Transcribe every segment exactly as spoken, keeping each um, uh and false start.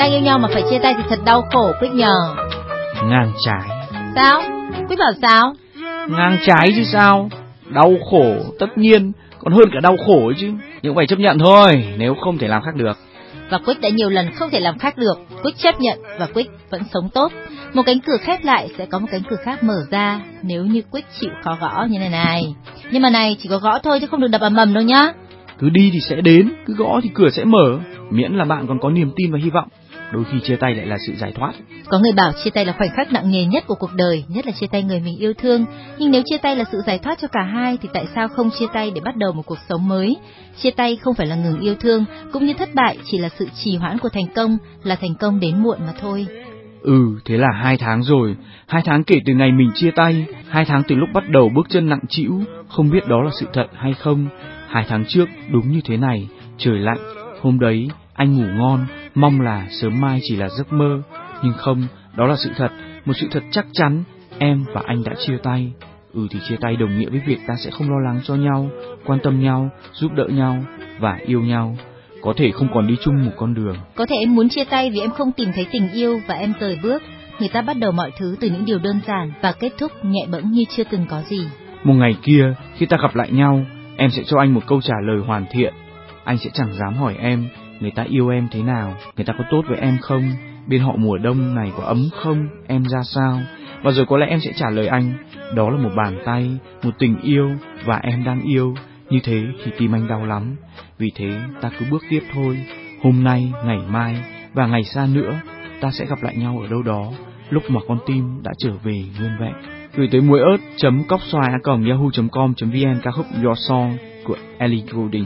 Đang yêu nhau mà phải chia tay thì thật đau khổ Quyết nhờ. Ngang trái. Sao? Quyết bảo sao? Ngang trái chứ sao? Đau khổ tất nhiên, còn hơn cả đau khổ ấy chứ. Nhưng phải chấp nhận thôi, nếu không thể làm khác được. Và Quyết đã nhiều lần không thể làm khác được. Quyết chấp nhận và Quyết vẫn sống tốt. Một cánh cửa khép lại sẽ có một cánh cửa khác mở ra, nếu như Quyết chịu khó gõ như này này. Nhưng mà này chỉ có gõ thôi chứ không được đập ầm ầm đâu nhá. Cứ đi thì sẽ đến, cứ gõ thì cửa sẽ mở, miễn là bạn còn có niềm tin và hy vọng. Đôi khi chia tay lại là sự giải thoát. Có người bảo chia tay là khoảnh khắc nặng nề nhất của cuộc đời, nhất là chia tay người mình yêu thương. Nhưng nếu chia tay là sự giải thoát cho cả hai thì tại sao không chia tay để bắt đầu một cuộc sống mới? Chia tay không phải là ngừng yêu thương, cũng như thất bại chỉ là sự trì hoãn của thành công, là thành công đến muộn mà thôi. Ừ, thế là hai tháng rồi, hai tháng kể từ ngày mình chia tay, hai tháng từ lúc bắt đầu bước chân nặng trĩu, không biết đó là sự thật hay không. Hai tháng trước đúng như thế này, trời lạnh, hôm đấy anh ngủ ngon, mong là sớm mai chỉ là giấc mơ, nhưng không, đó là sự thật, một sự thật chắc chắn, em và anh đã chia tay. Ừ thì chia tay đồng nghĩa với việc ta sẽ không lo lắng cho nhau, quan tâm nhau, giúp đỡ nhau và yêu nhau. Có thể không còn đi chung một con đường. Có thể em muốn chia tay vì em không tìm thấy tình yêu và em rời bước. Người ta bắt đầu mọi thứ từ những điều đơn giản và kết thúc nhẹ bẫng như chưa từng có gì. Một ngày kia, khi ta gặp lại nhau, em sẽ cho anh một câu trả lời hoàn thiện. Anh sẽ chẳng dám hỏi em, người ta yêu em thế nào, người ta có tốt với em không, bên họ mùa đông này có ấm không, em ra sao. Và rồi có lẽ em sẽ trả lời anh, đó là một bàn tay, một tình yêu và em đang yêu. Như thế thì tim anh đau lắm. Vì thế ta cứ bước tiếp thôi. Hôm nay, ngày mai và ngày xa nữa, ta sẽ gặp lại nhau ở đâu đó, lúc mà con tim đã trở về nguyên vẹn. Gửi tới muối ớt chấm cóc xoài a còng yahoo chấm com chấm vn ca khúc Your Song của Ellie Goulding.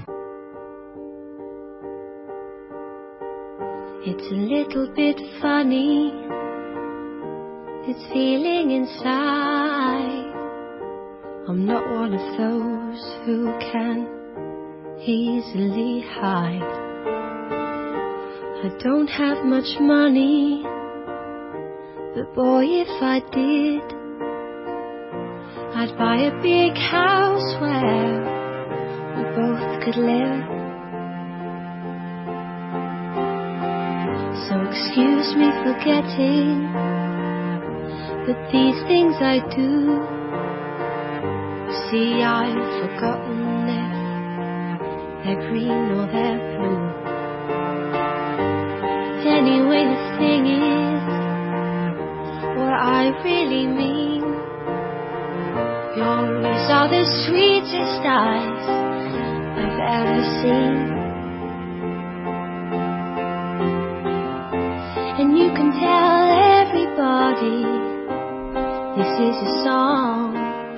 It's a little bit funny, this feeling inside. I'm not one of those who can easily hide. I don't have much money, but boy, if I did, I'd buy a big house where we both could live. So excuse me for getting, but these things I do. See, I've forgotten if they're green or they're blue. Anyway, the thing is, what I really mean, yours are the sweetest eyes I've ever seen. And you can tell everybody this is a song.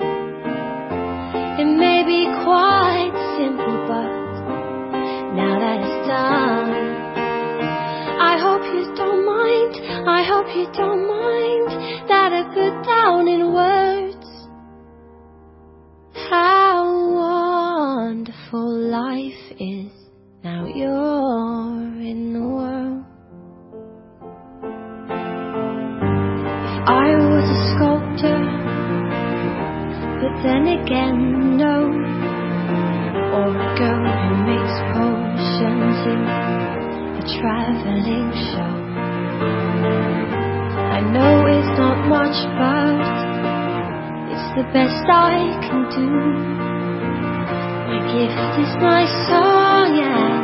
It may be quite simple, but now that it's done, I hope you don't mind, I hope you don't mind that I put down in words how wonderful life is now you're in the world. If I was a sculptor, but then again no, or a girl who makes potions in a traveling show. I know it's not much, but it's the best I can do. My gift is my song, yeah.